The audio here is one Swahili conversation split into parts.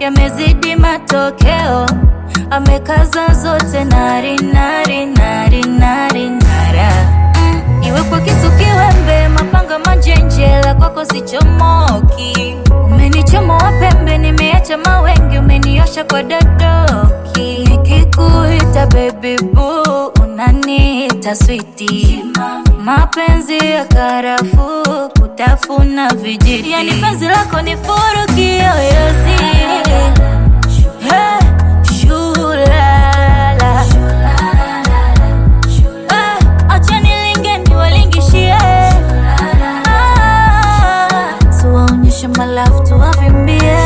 yamezidi matokeo, amekaza zote nari nari nari nari nara. Iwe kwa kisu kiwembe, mapanga manjenjela, kwako sichomoki. Umenichomoa pembe, nimeacha mawengi, umeniosha kwa dadoki. Nikikuita baby boo, unaniita sweetie. Mapenzi ya karafuu, kutafuna vijiti. Yani penzi lako ni furu kiyoyozi. Hey, shulala. Acha nilinge niwalingishie. Tuwaonyeshe my love, tuwavimbie.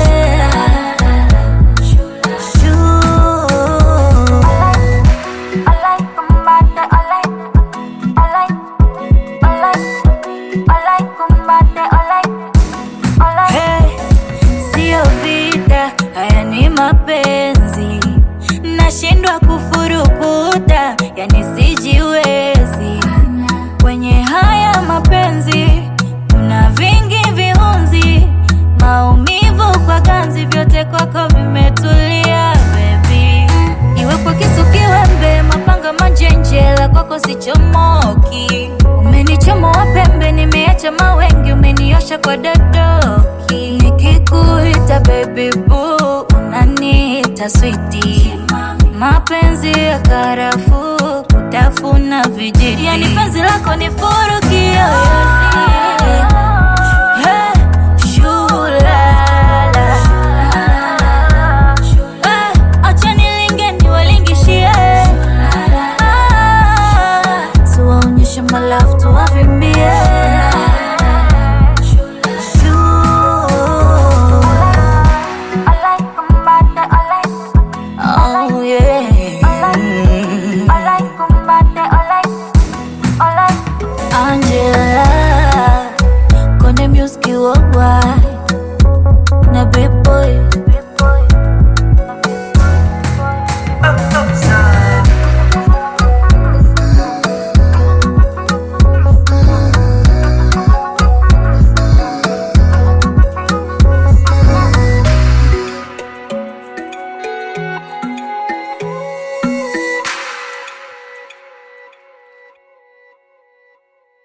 Haya ni mapenzi, nashindwa kufurukuta, yani sijiwezi. Kwenye haya mapenzi kuna vingi viunzi, maumivu kwa ganzi, vyote kwako vimetulia baby. Iwe kwa kisu kiwembe, mapanga manjenjela, kwako sichomoki. Umenichomoa pembe, nimeacha mawengi, umeniosha kwa dadoki. Nikikuita baby boo, unaniita sweetie. Mapenzi ya karafuu, kutafuna vijiti. Yani penzi lako ni furu kiyoyozi. Hey, shulala. Acha nilinge niwalingishie. Tuwaonyeshe my love, tuwavimbie. Oh yeah. Angela, Konde Music worldwide.